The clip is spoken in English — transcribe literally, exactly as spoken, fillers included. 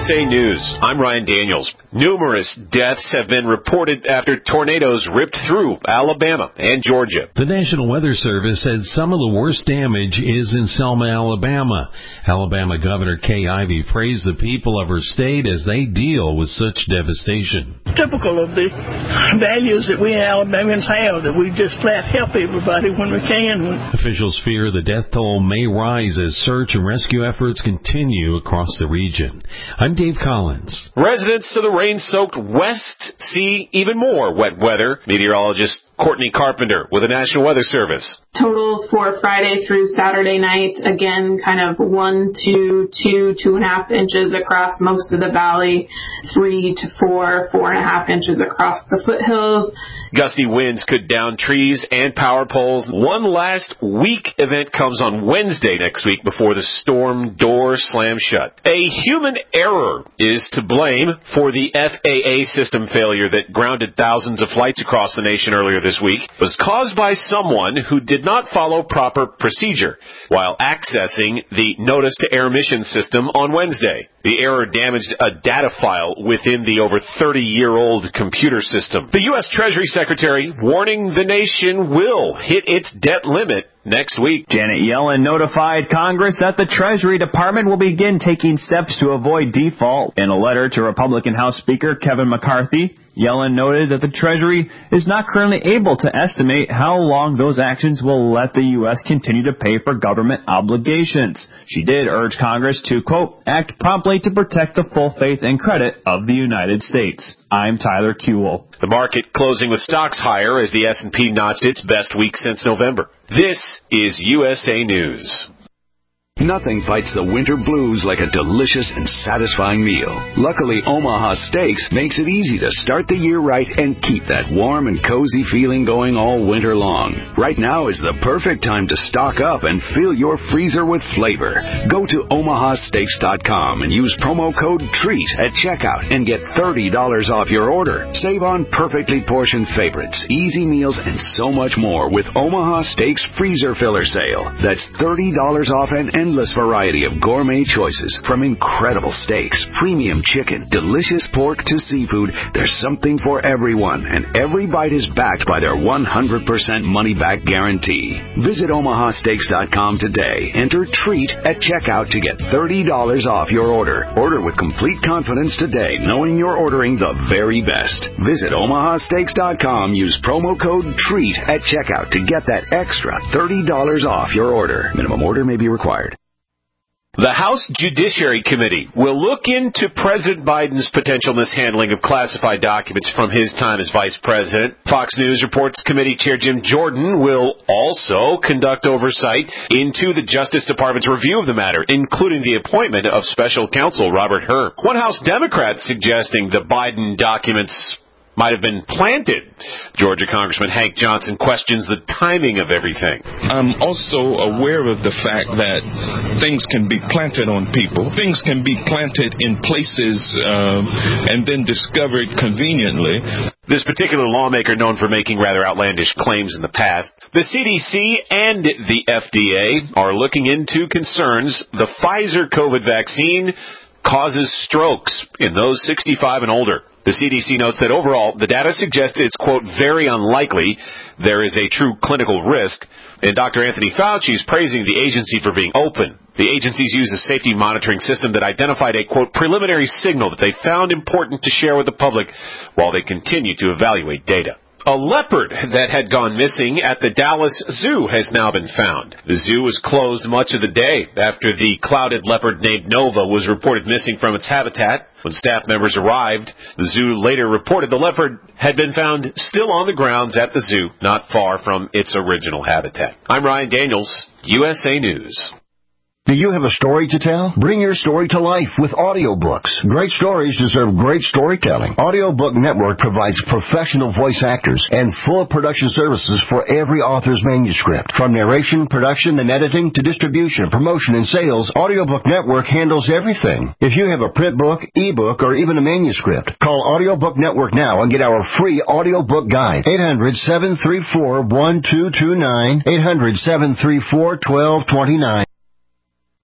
S A News, I'm Ryan Daniels. Numerous deaths have been reported after tornadoes ripped through Alabama and Georgia. The National Weather Service said some of the worst damage is in Selma, Alabama. Alabama Governor Kay Ivey praised the people of her state as they deal with such devastation. Typical of the values that we Alabamians have, that we just flat help everybody when we can. Officials fear the death toll may rise as search and rescue efforts continue across the region. I'm Dave Collins. Residents of the rain-soaked West see even more wet weather. Meteorologist Courtney Carpenter with the National Weather Service. Totals for Friday through Saturday night, again, kind of one to two, two and a half inches across most of the valley, three to four, four and a half inches across the foothills. Gusty winds could down trees and power poles. One last week event comes on Wednesday next week before the storm door slams shut. A human error is to blame for the F A A system failure that grounded thousands of flights across the nation earlier this week. It was caused by someone who did not follow proper procedure while accessing the Notice to Air Mission system on Wednesday. The error damaged a data file within the over thirty-year-old computer system. The U S Treasury Secretary warning the nation will hit its debt limit next week. Janet Yellen notified Congress that the Treasury Department will begin taking steps to avoid default. In a letter to Republican House Speaker Kevin McCarthy, Yellen noted that the Treasury is not currently able to estimate how long those actions will let the U S continue to pay for government obligations. She did urge Congress to, quote, act promptly to protect the full faith and credit of the United States. I'm Tyler Kuehl. The market closing with stocks higher as the S and P notched its best week since November. This is U S A News. Nothing fights the winter blues like a delicious and satisfying meal. Luckily, Omaha Steaks makes it easy to start the year right and keep that warm and cozy feeling going all winter long. Right now is the perfect time to stock up and fill your freezer with flavor. Go to omaha steaks dot com and use promo code TREAT at checkout and get thirty dollars off your order. Save on perfectly portioned favorites, easy meals, and so much more with Omaha Steaks Freezer Filler Sale. That's thirty dollars off an endless variety of gourmet choices, from incredible steaks, premium chicken, delicious pork to seafood. There's something for everyone, and every bite is backed by their one hundred percent money-back guarantee. Visit omaha steaks dot com today. Enter TREAT at checkout to get thirty dollars off your order. Order with complete confidence today, knowing you're ordering the very best. Visit omaha steaks dot com. Use promo code TREAT at checkout to get that extra thirty dollars off your order. Minimum order may be required. The House Judiciary Committee will look into President Biden's potential mishandling of classified documents from his time as vice president. Fox News reports Committee Chair Jim Jordan will also conduct oversight into the Justice Department's review of the matter, including the appointment of Special Counsel Robert Hur. One House Democrat suggesting the Biden documents might have been planted. Georgia Congressman Hank Johnson questions the timing of everything. I'm also aware of the fact that things can be planted on people. Things can be planted in places um, and then discovered conveniently. This particular lawmaker, known for making rather outlandish claims in the past. The C D C and the F D A are looking into concerns the Pfizer COVID vaccine causes strokes in those sixty-five and older. The C D C notes that overall, the data suggests it's, quote, very unlikely there is a true clinical risk. And Doctor Anthony Fauci is praising the agency for being open. The agencies use a safety monitoring system that identified a, quote, preliminary signal that they found important to share with the public while they continue to evaluate data. A leopard that had gone missing at the Dallas Zoo has now been found. The zoo was closed much of the day after the clouded leopard named Nova was reported missing from its habitat. When staff members arrived, the zoo later reported the leopard had been found still on the grounds at the zoo, not far from its original habitat. I'm Ryan Daniels, U S A News. Do you have a story to tell? Bring your story to life with audiobooks. Great stories deserve great storytelling. Audiobook Network provides professional voice actors and full production services for every author's manuscript. From narration, production, and editing to distribution, promotion, and sales, Audiobook Network handles everything. If you have a print book, ebook, or even a manuscript, call Audiobook Network now and get our free audiobook guide. eight hundred, seven three four, one two two nine, eight hundred, seven three four, one two two nine.